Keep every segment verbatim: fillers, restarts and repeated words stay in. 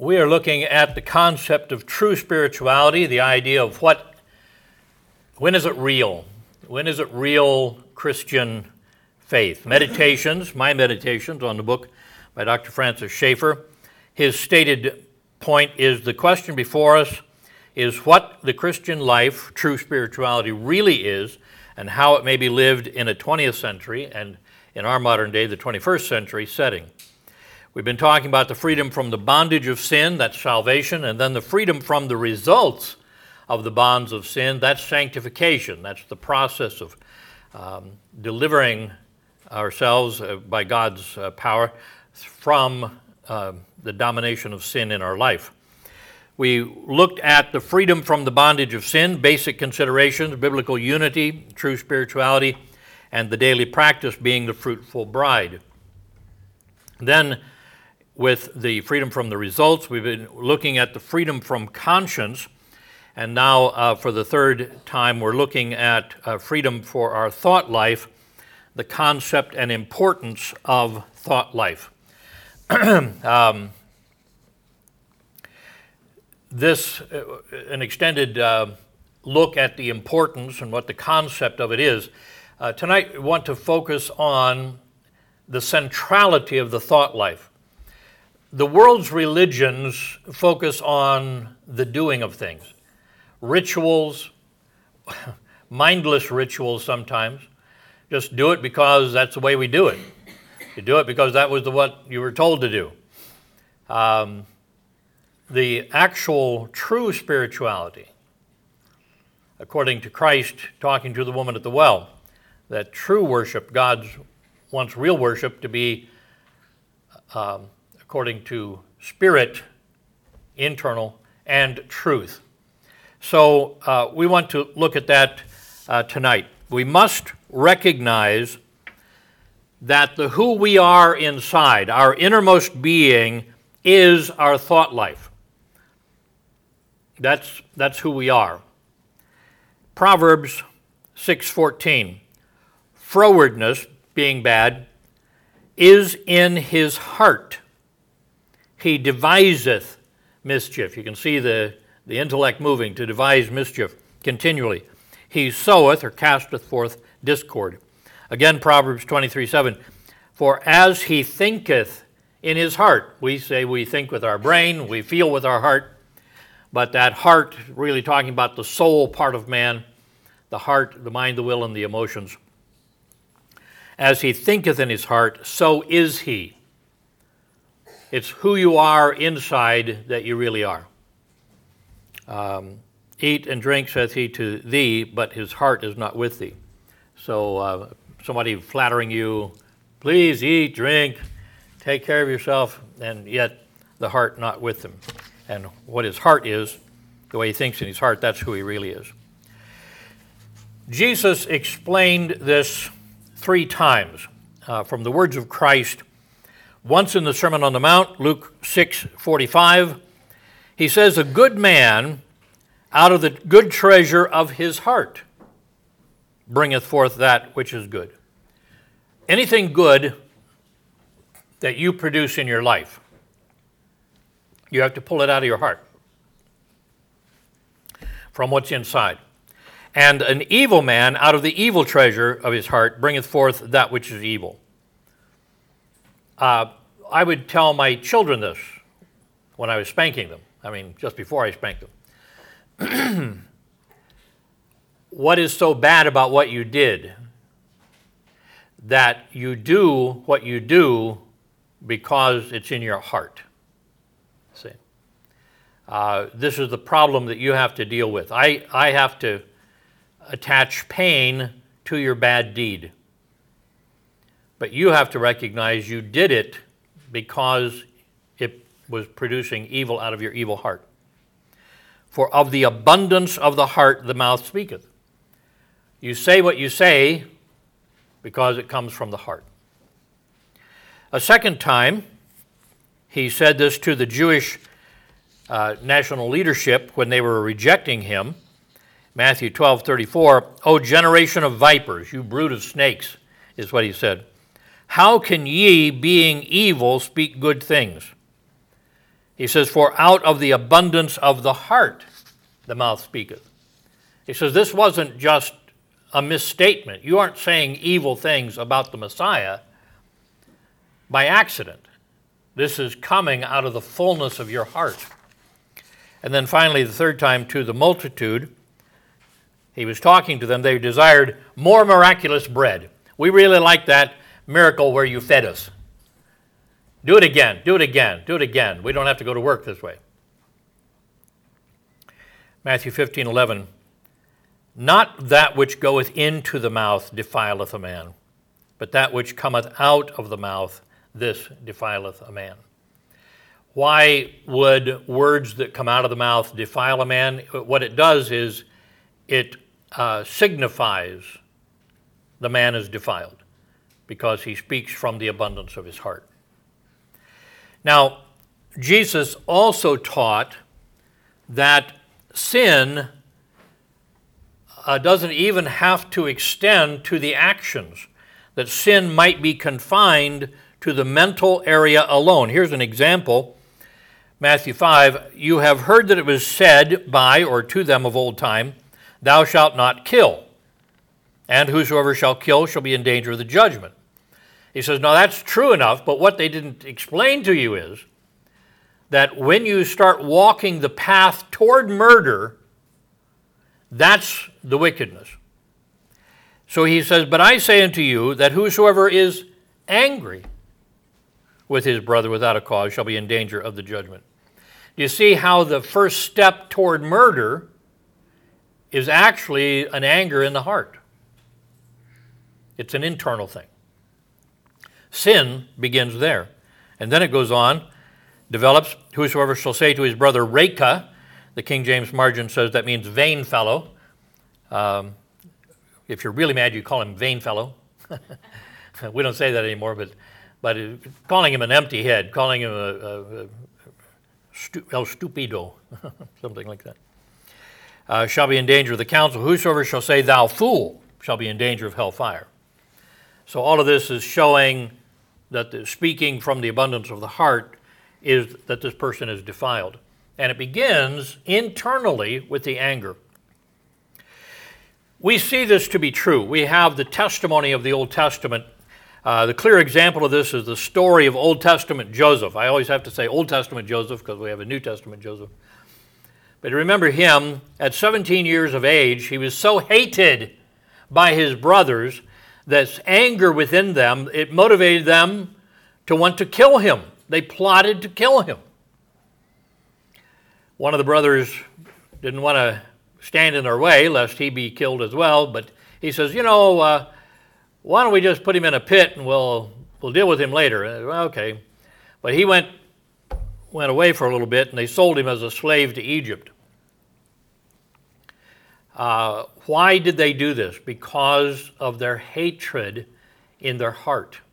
We are looking at the concept of true spirituality, the idea of what, when is it real? When is it real Christian faith? Meditations, my meditations on the book by Doctor Francis Schaeffer. His stated point is the question before us is what the Christian life, true spirituality, really is and how it may be lived in a twentieth century and in our modern day, the twenty-first century setting. We've been talking about the freedom from the bondage of sin, that's salvation, and then the freedom from the results of the bonds of sin, that's sanctification. That's the process of um, delivering ourselves uh, by God's uh, power from uh, the domination of sin in our life. We looked at the freedom from the bondage of sin, basic considerations, biblical unity, true spirituality, and the daily practice being the fruitful bride. Then, with the freedom from the results, we've been looking at the freedom from conscience, and now uh, for the third time we're looking at uh, freedom for our thought life, the concept and importance of thought life. um, this, uh, an extended uh, look at the importance and what the concept of it is. Uh, tonight we want to focus on the centrality of the thought life. The world's religions focus on the doing of things. Rituals, mindless rituals sometimes. Just do it because that's the way we do it. You do it because that was the, what you were told to do. Um, the actual true spirituality, according to Christ talking to the woman at the well, that true worship, God wants real worship to be um, according to spirit, internal, and truth. So uh, we want to look at that uh, tonight. We must recognize that the who we are inside, our innermost being, is our thought life. That's, that's who we are. Proverbs six fourteen, frowardness, being bad, is in his heart. He deviseth mischief. You can see the, the intellect moving to devise mischief continually. He soweth or casteth forth discord. Again, Proverbs twenty-three seven, for as he thinketh in his heart, we say we think with our brain, we feel with our heart, but that heart, really talking about the soul part of man, the heart, the mind, the will, and the emotions. As he thinketh in his heart, so is he. It's who you are inside that you really are. Um, Eat and drink, saith he to thee, but his heart is not with thee. So uh, somebody flattering you, please eat, drink, take care of yourself, and yet the heart not with them. And what his heart is, the way he thinks in his heart, that's who he really is. Jesus explained this three times uh, from the words of Christ. Once in the Sermon on the Mount, Luke six forty-five, he says, a good man out of the good treasure of his heart bringeth forth that which is good. Anything good that you produce in your life, you have to pull it out of your heart from what's inside. And an evil man out of the evil treasure of his heart bringeth forth that which is evil. Uh, I would tell my children this when I was spanking them. I mean, just before I spanked them. What is so bad about what you did that you do what you do because it's in your heart? See, uh, this is the problem that you have to deal with. I, I have to attach pain to your bad deed. But you have to recognize you did it because it was producing evil out of your evil heart. For of the abundance of the heart the mouth speaketh. You say what you say because it comes from the heart. A second time, he said this to the Jewish uh, national leadership when they were rejecting him. Matthew twelve thirty-four, O generation of vipers, you brood of snakes, is what he said. How can ye, being evil, speak good things? He says, for out of the abundance of the heart the mouth speaketh. He says this wasn't just a misstatement. You aren't saying evil things about the Messiah by accident. This is coming out of the fullness of your heart. And then finally, the third time, to the multitude, he was talking to them. They desired more miraculous bread. We really like that miracle where you fed us. Do it again, do it again, do it again. We don't have to go to work this way. Matthew fifteen eleven. Not that which goeth into the mouth defileth a man, but that which cometh out of the mouth, this defileth a man. Why would words that come out of the mouth defile a man? What it does is it uh, signifies the man is defiled because he speaks from the abundance of his heart. Now, Jesus also taught that sin uh, doesn't even have to extend to the actions, that sin might be confined to the mental area alone. Here's an example. Matthew five, you have heard that it was said by or to them of old time, thou shalt not kill, and whosoever shall kill shall be in danger of the judgment. He says, now that's true enough, but what they didn't explain to you is that when you start walking the path toward murder, that's the wickedness. So he says, but I say unto you that whosoever is angry with his brother without a cause shall be in danger of the judgment. Do you see how the first step toward murder is actually an anger in the heart? It's an internal thing. Sin begins there. And then it goes on, develops, whosoever shall say to his brother, Reka, the King James margin says that means vain fellow. Um, if you're really mad, you call him vain fellow. We don't say that anymore, but but calling him an empty head, calling him a, a, a stu, el stupido, something like that, uh, shall be in danger of the council. Whosoever shall say, thou fool, shall be in danger of hellfire. So all of this is showing that the speaking from the abundance of the heart is that this person is defiled. And it begins internally with the anger. We see this to be true. We have the testimony of the Old Testament. Uh, the clear example of this is the story of Old Testament Joseph. I always have to say Old Testament Joseph because we have a New Testament Joseph. But remember him, at seventeen years of age, he was so hated by his brothers that anger within them, it motivated them to want to kill him. They plotted to kill him. One of the brothers didn't want to stand in their way lest he be killed as well, but he says, you know, uh, why don't we just put him in a pit and we'll we'll deal with him later. Well, okay. But he went went away for a little bit and they sold him as a slave to Egypt. Uh, why did they do this? Because of their hatred in their heart.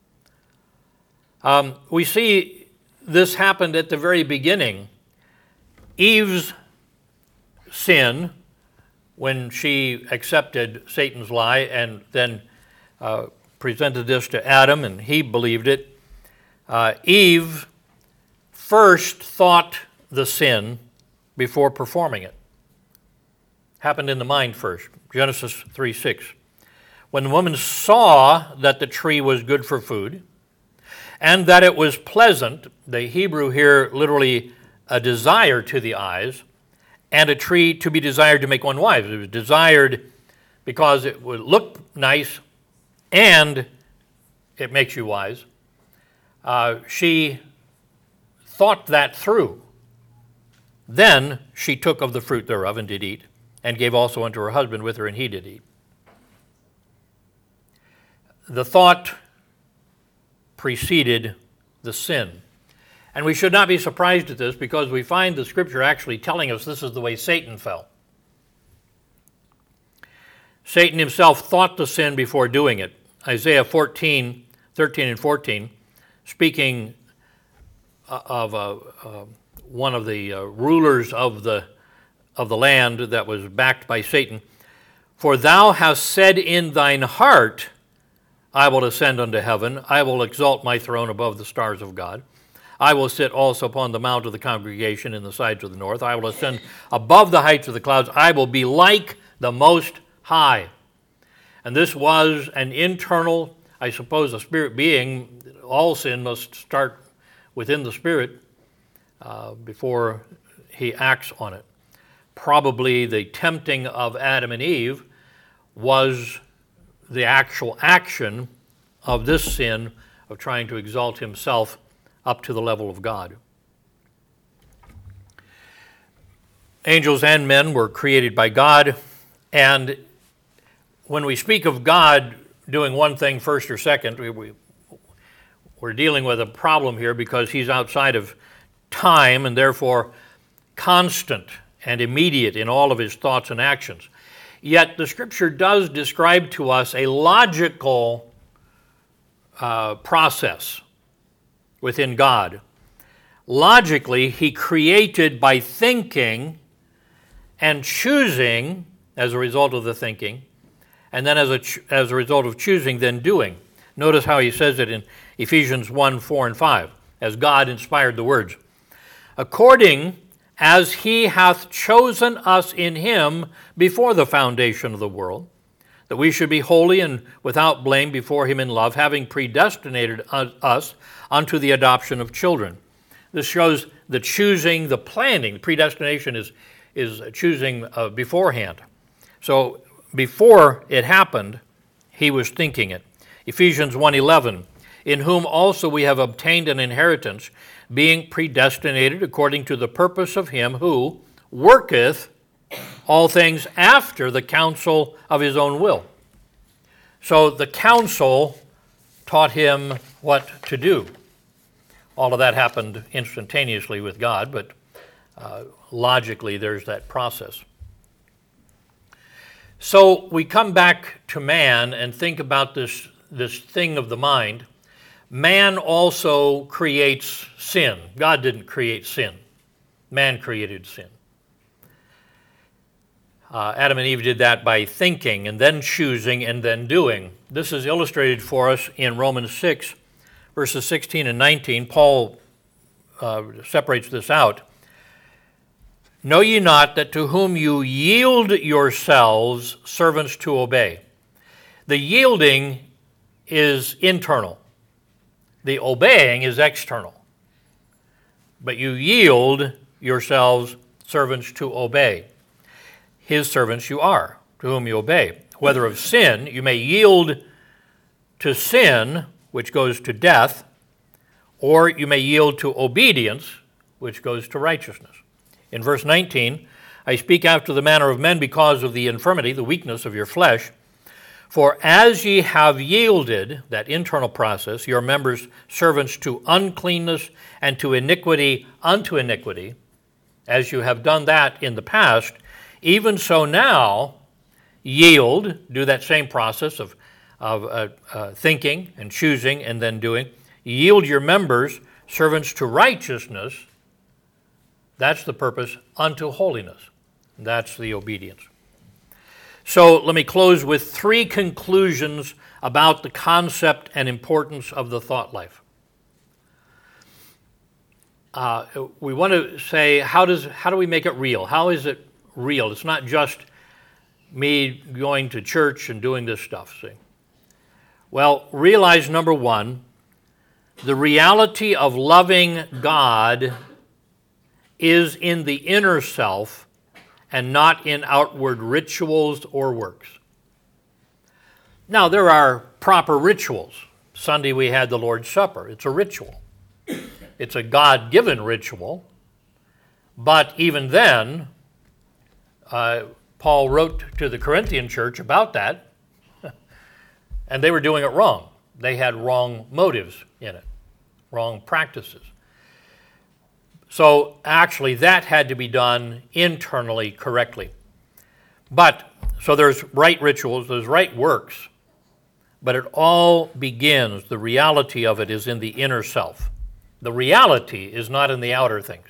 Um, we see this happened at the very beginning. Eve's sin, when she accepted Satan's lie and then uh, presented this to Adam and he believed it, uh, Eve first thought the sin before performing it. Happened in the mind first. Genesis three six. When the woman saw that the tree was good for food and that it was pleasant, the Hebrew here literally a desire to the eyes, and a tree to be desired to make one wise. It was desired because it would look nice and it makes you wise. Uh, she thought that through. Then she took of the fruit thereof and did eat, and gave also unto her husband with her, and he did eat. The thought preceded the sin. And we should not be surprised at this because we find the scripture actually telling us this is the way Satan fell. Satan himself thought the sin before doing it. Isaiah fourteen, thirteen and fourteen, speaking of uh, uh, one of the uh, rulers of the of the land that was backed by Satan. For thou hast said in thine heart, I will ascend unto heaven, I will exalt my throne above the stars of God. I will sit also upon the mount of the congregation in the sides of the north. I will ascend above the heights of the clouds. I will be like the Most High. And this was an internal, I suppose, a spirit being. All sin must start within the spirit uh, before he acts on it. Probably the tempting of Adam and Eve was the actual action of this sin of trying to exalt himself up to the level of God. Angels and men were created by God, and when we speak of God doing one thing first or second, we, we, we're dealing with a problem here because he's outside of time and therefore constant and immediate in all of his thoughts and actions. Yet the Scripture does describe to us a logical uh, process within God. Logically, he created by thinking and choosing as a result of the thinking, and then as a, as a result of choosing, then doing. Notice how he says it in Ephesians one, four, and five, as God inspired the words. According as he hath chosen us in him before the foundation of the world, that we should be holy and without blame before him in love, having predestinated us unto the adoption of children. This shows the choosing, the planning. Predestination is, is choosing uh, beforehand. So before it happened, he was thinking it. Ephesians one eleven, in whom also we have obtained an inheritance, being predestinated according to the purpose of him who worketh all things after the counsel of his own will. So the counsel taught him what to do. All of that happened instantaneously with God, but uh, logically there's that process. So we come back to man and think about this, this thing of the mind. Man also creates sin. God didn't create sin. Man created sin. Uh, Adam and Eve did that by thinking and then choosing and then doing. This is illustrated for us in Romans six, verses sixteen and nineteen. Paul uh, separates this out. Know ye not that to whom you yield yourselves servants to obey? The yielding is internal. The obeying is external. But you yield yourselves servants to obey. His servants you are, to whom you obey. Whether of sin, you may yield to sin, which goes to death, or you may yield to obedience, which goes to righteousness. In verse nineteen, I speak after the manner of men because of the infirmity, the weakness of your flesh. For as ye have yielded, that internal process, your members servants to uncleanness and to iniquity unto iniquity, as you have done that in the past, even so now yield, do that same process of, of uh, uh, thinking and choosing and then doing, yield your members servants to righteousness. That's the purpose, unto holiness. That's the obedience. So let me close with three conclusions about the concept and importance of the thought life. Uh, we want to say, how does how do we make it real? How is it real? It's not just me going to church and doing this stuff, see? Well, realize, number one, the reality of loving God is in the inner self and not in outward rituals or works. Now, there are proper rituals. Sunday we had the Lord's Supper. It's a ritual. It's a God-given ritual. But even then, uh, Paul wrote to the Corinthian church about that, and they were doing it wrong. They had wrong motives in it, wrong practices. So actually that had to be done internally correctly. But, so there's right rituals, there's right works, but it all begins, the reality of it is in the inner self. The reality is not in the outer things.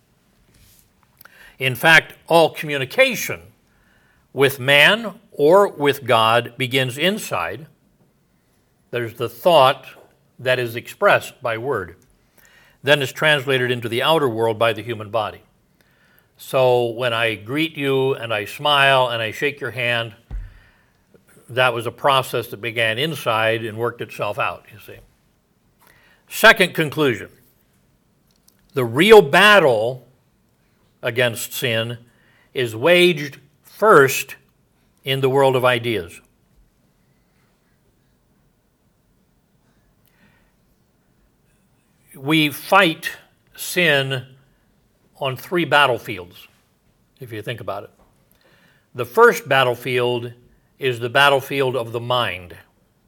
In fact, all communication with man or with God begins inside. There's the thought that is expressed by word. then is translated into the outer world by the human body. So when I greet you and I smile and I shake your hand, that was a process that began inside and worked itself out, you see. Second conclusion, the real battle against sin is waged first in the world of ideas. We fight sin on three battlefields, if you think about it. The first battlefield is the battlefield of the mind.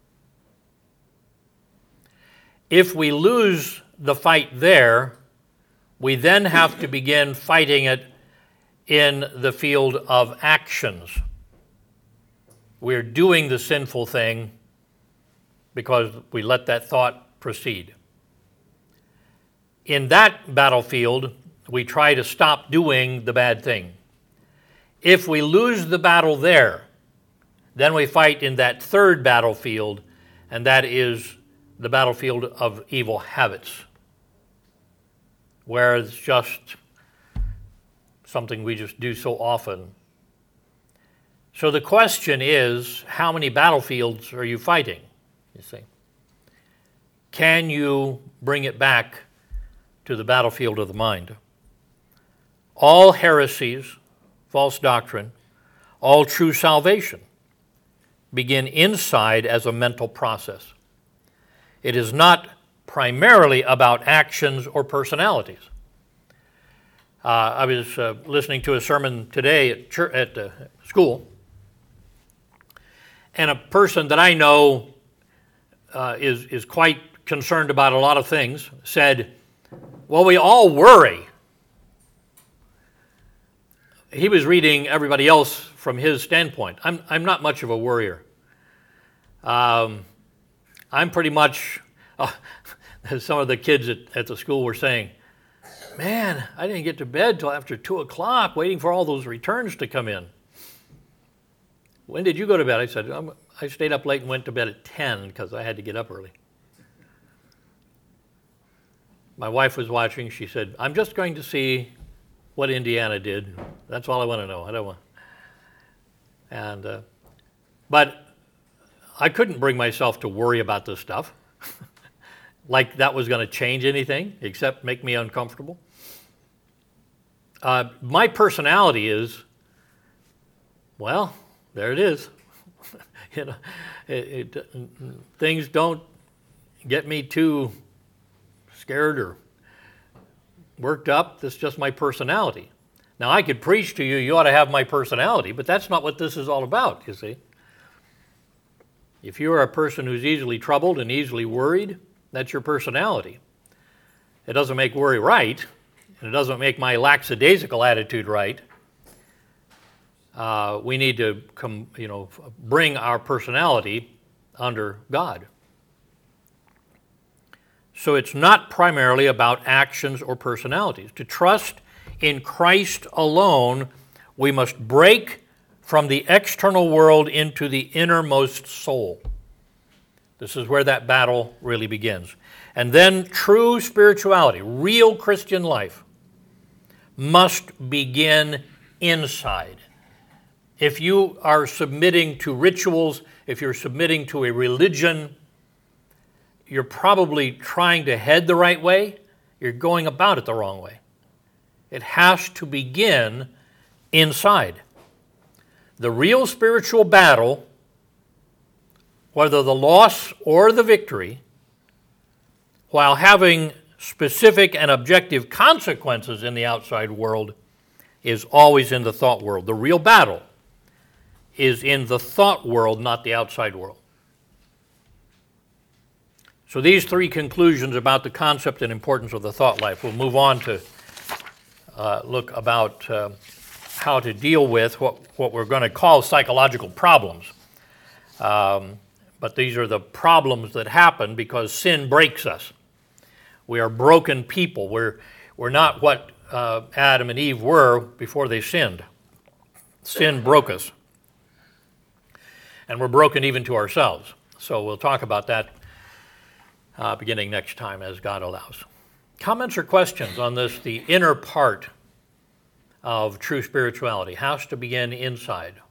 If we lose the fight there, we then have to begin fighting it in the field of actions. We're doing the sinful thing because we let that thought proceed. In that battlefield, we try to stop doing the bad thing. If we lose the battle there, then we fight in that third battlefield, and that is the battlefield of evil habits, where it's just something we just do so often. So the question is, how many battlefields are you fighting, you see? Can you bring it back to the battlefield of the mind? All heresies, false doctrine, all true salvation begin inside as a mental process. It is not primarily about actions or personalities. Uh, I was uh, listening to a sermon today at, church, at uh, school, and a person that I know uh, is, is quite concerned about a lot of things said, well, we all worry. He was reading everybody else from his standpoint. I'm, I'm not much of a worrier. Um, I'm pretty much, uh, as some of the kids at, at the school were saying, man, I didn't get to bed till after two o'clock waiting for all those returns to come in. When did you go to bed? I said, I'm, I stayed up late and went to bed at ten because I had to get up early. My wife was watching. She said, I'm just going to see what Indiana did. That's all I want to know. I don't want. And, uh, but I couldn't bring myself to worry about this stuff, like that was going to change anything except make me uncomfortable. Uh, my personality is, well, there it is. you know, it, it, things don't get me too scared or worked up. That's just my personality. Now, I could preach to you, you ought to have my personality, but that's not what this is all about, you see. If you're a person who's easily troubled and easily worried, that's your personality. It doesn't make worry right, and it doesn't make my lackadaisical attitude right. Uh, we need to come, you know, bring our personality under God. So it's not primarily about actions or personalities. To trust in Christ alone, we must break from the external world into the innermost soul. This is where that battle really begins. And then true spirituality, real Christian life, must begin inside. If you are submitting to rituals, if you're submitting to a religion, you're probably trying to head the right way. You're going about it the wrong way. It has to begin inside. The real spiritual battle, whether the loss or the victory, while having specific and objective consequences in the outside world, is always in the thought world. The real battle is in the thought world, not the outside world. So these three conclusions about the concept and importance of the thought life. We'll move on to uh, look about uh, how to deal with what, what we're going to call psychological problems. Um, but these are the problems that happen because sin breaks us. We are broken people. We're, we're not what uh, Adam and Eve were before they sinned. Sin broke us. And we're broken even to ourselves. So we'll talk about that Uh, beginning next time as God allows. Comments or questions on this, the inner part of true spirituality has to begin inside.